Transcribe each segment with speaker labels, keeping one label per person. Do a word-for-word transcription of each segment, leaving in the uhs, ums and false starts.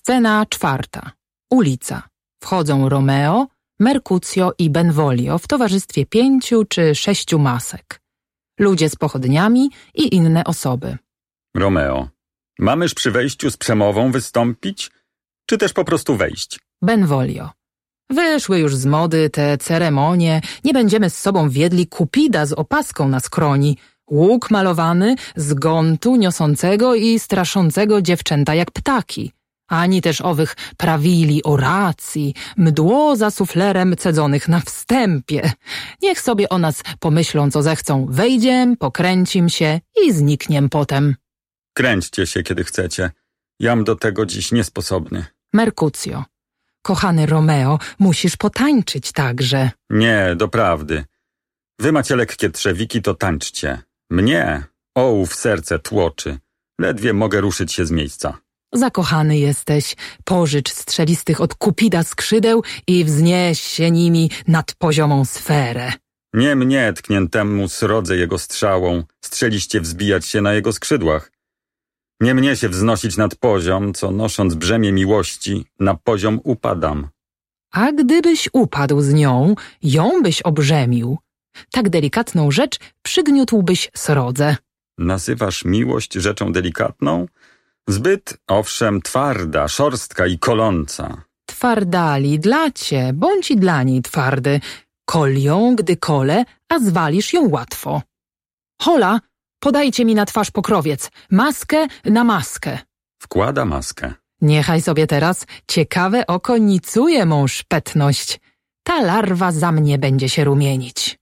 Speaker 1: Scena czwarta. Ulica. Wchodzą Romeo, Mercutio i Benvolio w towarzystwie pięciu czy sześciu masek. Ludzie z pochodniami i inne osoby.
Speaker 2: Romeo. Mamyż przy wejściu z przemową wystąpić, czy też po prostu wejść?
Speaker 1: Benvolio. Wyszły już z mody te ceremonie, nie będziemy z sobą wiedli Kupida z opaską na skroni, łuk malowany z gontu niosącego i straszącego dziewczęta jak ptaki, ani też owych prawili oracji, mdło za suflerem cedzonych na wstępie. Niech sobie o nas pomyślą, co zechcą. Wejdziem, pokręcim się i znikniem potem.
Speaker 2: Kręćcie się, kiedy chcecie. Jam do tego dziś niesposobny.
Speaker 1: Mercutio. Kochany Romeo, musisz potańczyć także.
Speaker 2: Nie, doprawdy. Wy macie lekkie trzewiki, to tańczcie. Mnie ołów serce tłoczy. Ledwie mogę ruszyć się z miejsca.
Speaker 1: Zakochany jesteś. Pożycz strzelistych od Kupida skrzydeł i wznieś się nimi nad poziomą sferę.
Speaker 2: Nie mnie, tkniętemu srodze jego strzałą, strzeliście wzbijać się na jego skrzydłach. Nie mnie się wznosić nad poziom, co nosząc brzemię miłości, na poziom upadam.
Speaker 1: A gdybyś upadł z nią, ją byś obrzemił. Tak delikatną rzecz przygniótłbyś srodze.
Speaker 2: Nazywasz miłość rzeczą delikatną? Zbyt, owszem, twarda, szorstka i koląca.
Speaker 1: Twardali dla cię, bądź i dla niej twardy. Kol ją, gdy kole, a zwalisz ją łatwo. Hola, podajcie mi na twarz pokrowiec, maskę na maskę.
Speaker 2: Wkłada maskę.
Speaker 1: Niechaj sobie teraz ciekawe oko nicuje mą szpetność. Ta larwa za mnie będzie się rumienić.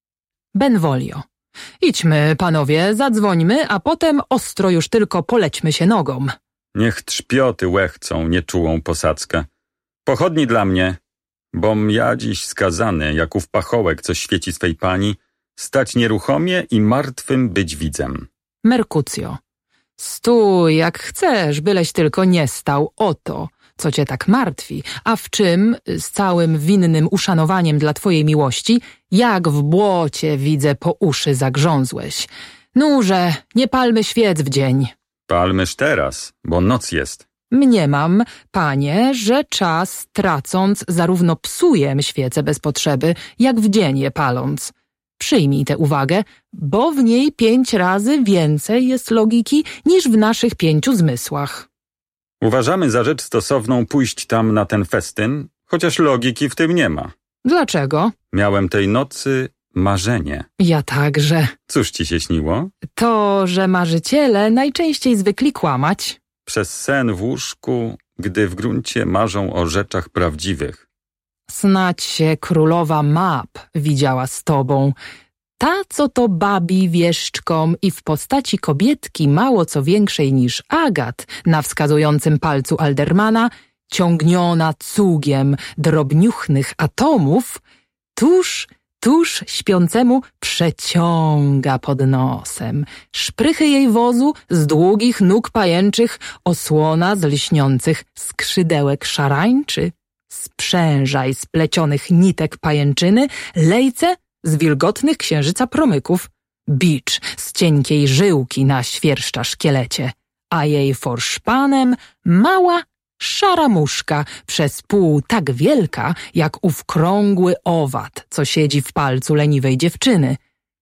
Speaker 1: Benvolio. Idźmy, panowie, zadzwońmy, a potem ostro już tylko polećmy się nogą.
Speaker 2: Niech trzpioty łechcą nieczułą posadzkę. Pochodni dla mnie, bom ja dziś skazany, jak ów pachołek, co świeci swej pani, stać nieruchomie i martwym być widzem.
Speaker 1: Mercutio. Stój, jak chcesz, byleś tylko nie stał. Oto, co cię tak martwi, a w czym, z całym winnym uszanowaniem dla twojej miłości, jak w błocie widzę po uszy zagrzązłeś. Nurze, nie palmy świec w dzień.
Speaker 2: Palmyż teraz, bo noc jest.
Speaker 1: Mniemam, panie, że czas tracąc zarówno psuję świecę bez potrzeby, jak w dzień je paląc. Przyjmij tę uwagę, bo w niej pięć razy więcej jest logiki niż w naszych pięciu zmysłach.
Speaker 2: Uważamy za rzecz stosowną pójść tam na ten festyn, chociaż logiki w tym nie ma.
Speaker 1: Dlaczego?
Speaker 2: Miałem tej nocy marzenie.
Speaker 1: Ja także.
Speaker 2: Cóż ci się śniło?
Speaker 1: To, że marzyciele najczęściej zwykli kłamać.
Speaker 2: Przez sen w łóżku, gdy w gruncie marzą o rzeczach prawdziwych.
Speaker 1: Snać się królowa map widziała z tobą. Ta, co to babi wieszczką i w postaci kobietki mało co większej niż agat na wskazującym palcu Aldermana, ciągniona cugiem drobniuchnych atomów, tuż, tuż śpiącemu przeciąga pod nosem. Szprychy jej wozu z długich nóg pajęczych osłona z lśniących skrzydełek szarańczy. Sprzężaj z plecionych nitek pajęczyny, lejce z wilgotnych księżyca promyków, bicz z cienkiej żyłki na świerszcza szkielecie, a jej forszpanem mała, szara muszka, przez pół tak wielka, jak ów krągły owad, co siedzi w palcu leniwej dziewczyny.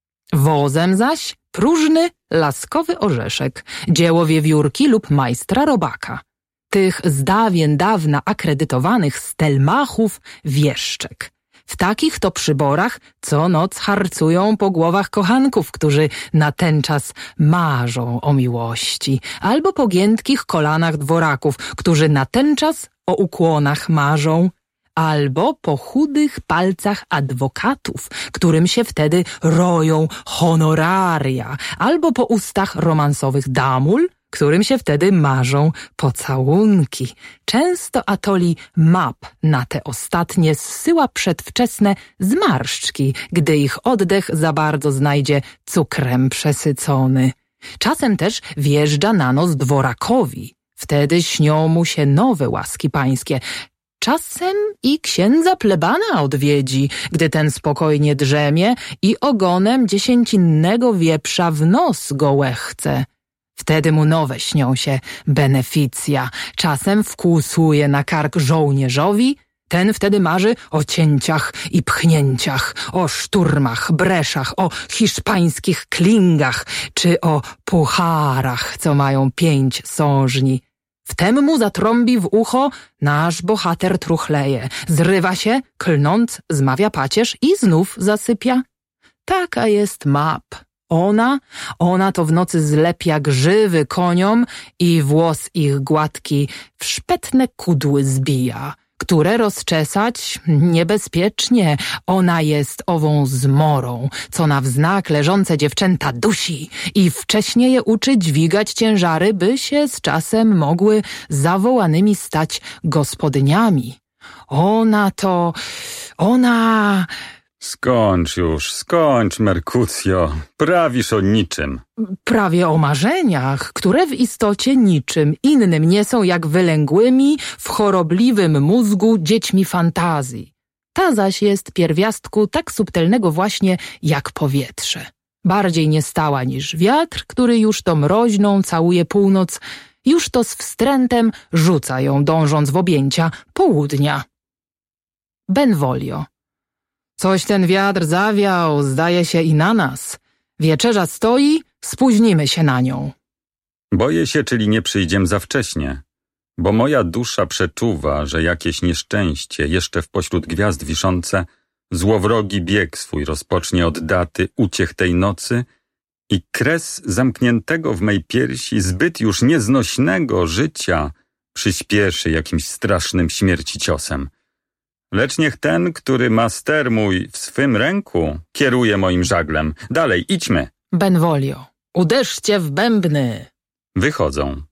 Speaker 1: Wozem zaś próżny, laskowy orzeszek, dzieło wiewiórki lub majstra robaka. Tych z dawien dawna akredytowanych stelmachów wieszczek. W takich to przyborach co noc harcują po głowach kochanków, którzy na ten czas marzą o miłości, albo po giętkich kolanach dworaków, którzy na ten czas o ukłonach marzą, albo po chudych palcach adwokatów, którym się wtedy roją honoraria, albo po ustach romansowych damul, którym się wtedy marzą pocałunki. Często atoli map na te ostatnie zsyła przedwczesne zmarszczki, gdy ich oddech za bardzo znajdzie cukrem przesycony. Czasem też wjeżdża na nos dworakowi. Wtedy śnią mu się nowe łaski pańskie. Czasem i księdza plebana odwiedzi, gdy ten spokojnie drzemie i ogonem dziesięcinnego wieprza w nos go łechce. Wtedy mu nowe śnią się beneficja. Czasem wkłusuje na kark żołnierzowi, ten wtedy marzy o cięciach i pchnięciach, o szturmach, breszach, o hiszpańskich klingach czy o pucharach, co mają pięć sążni. Wtem mu zatrąbi w ucho, nasz bohater truchleje, zrywa się, klnąc, zmawia pacierz i znów zasypia. Taka jest map. Ona, ona to w nocy zlepia grzywy koniom i włos ich gładki w szpetne kudły zbija, które rozczesać niebezpiecznie. Ona jest ową zmorą, co na wznak leżące dziewczęta dusi i wcześnie je uczy dźwigać ciężary, by się z czasem mogły zawołanymi stać gospodyniami. Ona to... ona...
Speaker 2: Skończ już, skończ, Mercutio. Prawisz o niczym.
Speaker 1: Prawie o marzeniach, które w istocie niczym innym nie są jak wylęgłymi, w chorobliwym mózgu dziećmi fantazji. Ta zaś jest pierwiastku tak subtelnego właśnie jak powietrze. Bardziej niestała niż wiatr, który już to mroźną całuje północ, już to z wstrętem rzuca ją, dążąc w objęcia południa. Benvolio. Coś ten wiatr zawiał, zdaje się i na nas. Wieczerza stoi, spóźnimy się na nią.
Speaker 2: Boję się, czyli nie przyjdziem za wcześnie, bo moja dusza przeczuwa, że jakieś nieszczęście, jeszcze w pośród gwiazd wiszące, złowrogi bieg swój rozpocznie od daty uciech tej nocy i kres zamkniętego w mej piersi zbyt już nieznośnego życia przyspieszy jakimś strasznym śmierci ciosem. Lecz niech ten, który ma ster mój w swym ręku, kieruje moim żaglem. Dalej, idźmy.
Speaker 1: Benvolio. Uderzcie w bębny.
Speaker 2: Wychodzą.